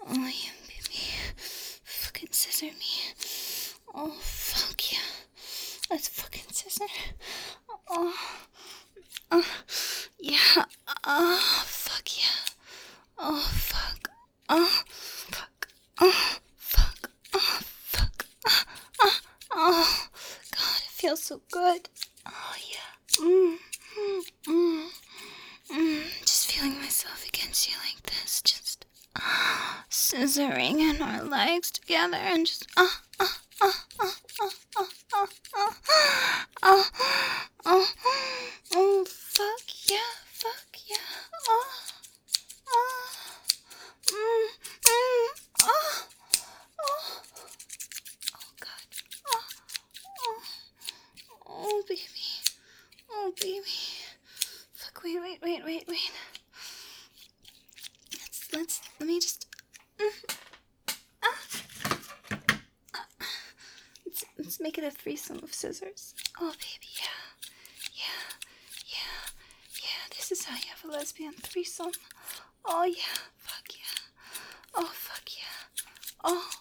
Oh, yeah, baby. Fucking scissor me. Oh, fuck yeah. Let's fucking scissor. Oh, yeah. Oh, fuck yeah. Oh, fuck. Oh, fuck. Oh, fuck. Oh, fuck. Oh, God, it feels so good. Oh, yeah. Just feeling myself against you like this, just scissoring in our legs together and just fuck yeah, fuck yeah, oh, mm, oh, oh, oh God, oh, oh baby, oh baby, fuck, wait, let me just, let's make it a threesome of scissors. Oh baby, yeah, this is how you have a lesbian threesome. Oh yeah, fuck yeah, oh fuck yeah, oh